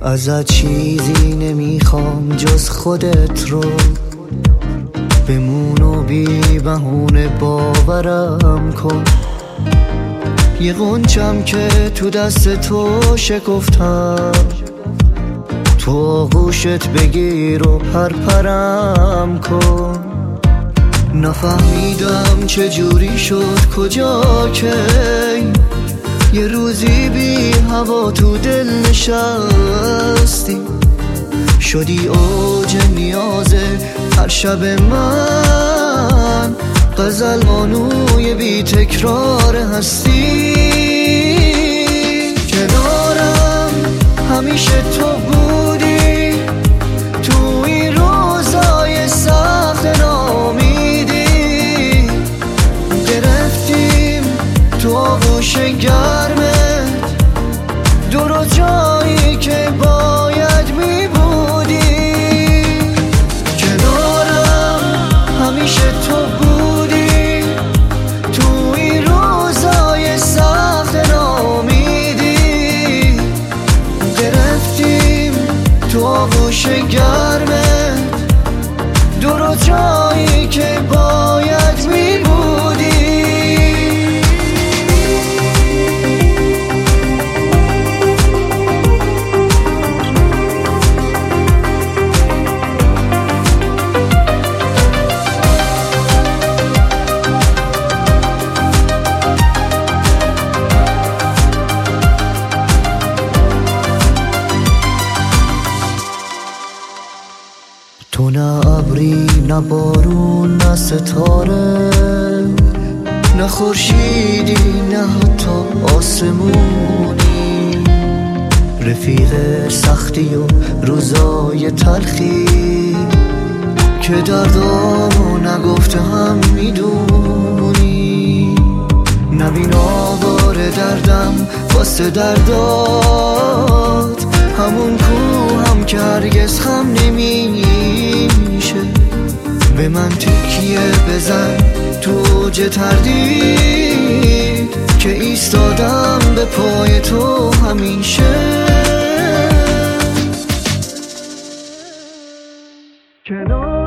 ازت چیزی نمیخوام جز خودت رو، بمون و بی بهونه باورم کن. یه غنچم که تو دست تو شکفتم، تو آغوشت بگیر و پرپرم کن. نفهمیدم چجوری شد کجا که یه روزی بی هوا تو دل نشستی، شدی اوج نیاز هر شب من، غزل بانوی بی تکرار هستی. کنارم همیشه تو بودی، تو این روزای سخت نامیدی، گرفتیم تو آغوش گرمت دور جایی که باید می بودی. کنارم همیشه تو بودی، تو این روزای سخت نامیدی، گرفتیم تو آغوش گرمت دور جایی که باید می بودی. تو نه ابری نه بارون نه ستاره، نه خورشیدی نه حتی آسمونی، رفیق سختی و روزای تلخی که دردامو نگفته هم میدونی. نبین آوار دردم واسه دردات، همون کو هم که هرگز خم نمیشه. به من تکیه بزن تو اوج تردید که ایستادم به پای تو همیشه.